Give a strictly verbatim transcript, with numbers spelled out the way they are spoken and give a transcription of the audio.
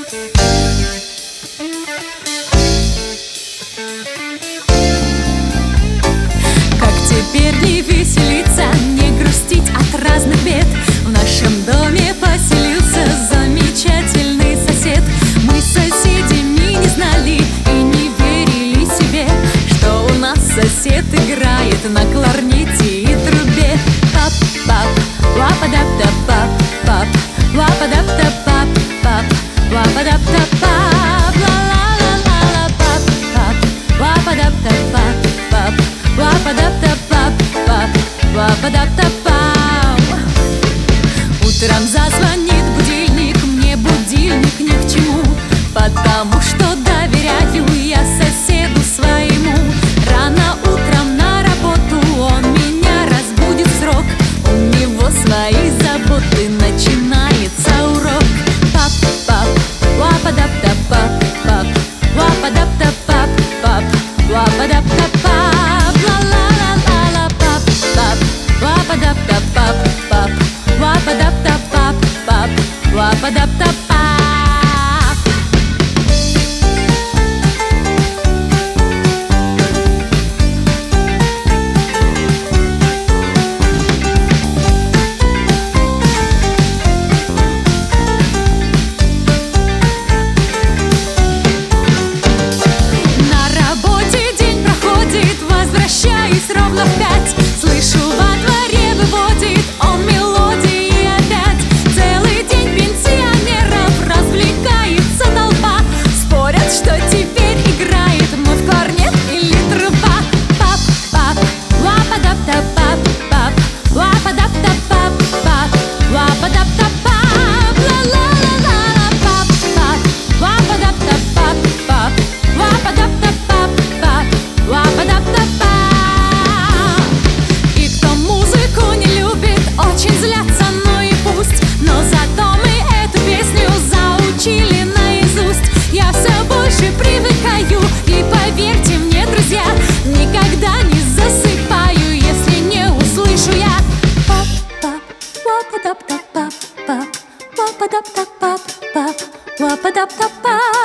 Как теперь не веселиться, не грустить от разных бед? В нашем доме поселился замечательный сосед. Мы с соседями не знали и не верили себе, что у нас сосед играет на кларнете и трубе. Пап-пап, лапа-дап-дап-пап, пап, лапа-дап-дап-пап, пап, лапа-дап-дап-пап, ла-ла-ла-ла-ла, пап-пап, лапа-дап-дап-пап, пап, лапа-дап-дап-пап, пап, лапа-дап-дап-пап. Утром зазвонит будильник, мне будильник ни к чему, потому что доверяю я соседу своему. Рано утром на работу он меня разбудит в срок, у него свои заботы, начинается урок. Пап-пап, лапа-дап-дап-пап, пап, лапа-дап-дап-пап, пап, лапа-дап-дап-пап, ла-ла-ла-ла-ла, пап-пап, лапа-дап-дап-пап, пап, лапа-дап-дап-пап, пап, лапа-дап-дап-пап. Возвращаюсь ровно в пять, слышу, во дворе выводит он мелодии опять. Целый день пенсионеров развлекается толпа, спорят, что теперь играет, мы в кларнет или труба. Пап-пап, лапа-дап-дап-пап, пап, лапа-дап-дап-пап, пап, лапа-дап-дап-пап, ла-ла-ла-ла-ла, пап-пап, лапа-дап-дап-пап, пап, лапа-дап-дап-пап, пап, лапа-дап-дап-пап. Очень злятся, ну и пусть, но зато мы эту песню заучили наизусть. Я все больше привыкаю, и поверьте мне, друзья, никогда не засыпаю, если не услышу я пап-пап, лапа-дап-дап-пап, пап, лапа-дап-дап-пап, пап, лапа-дап-дап-пап.